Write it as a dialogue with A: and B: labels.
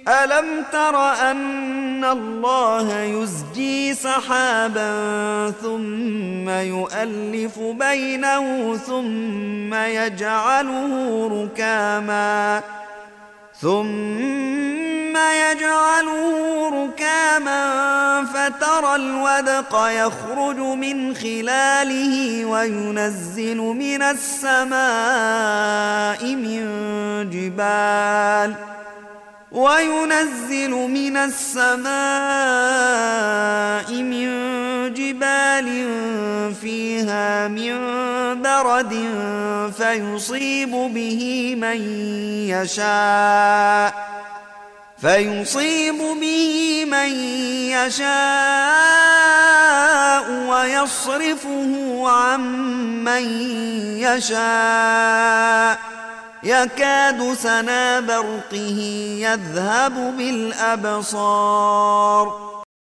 A: ألم تر أن الله يزجي سحابا ثم يؤلف بينه ثم يجعله ركاما فترى الودق يخرج من خلاله وينزل من السماء من جبال فيها من برد فيصيب به من يشاء ويصرفه عن من يشاء يكاد سنا برقه يذهب بالأبصار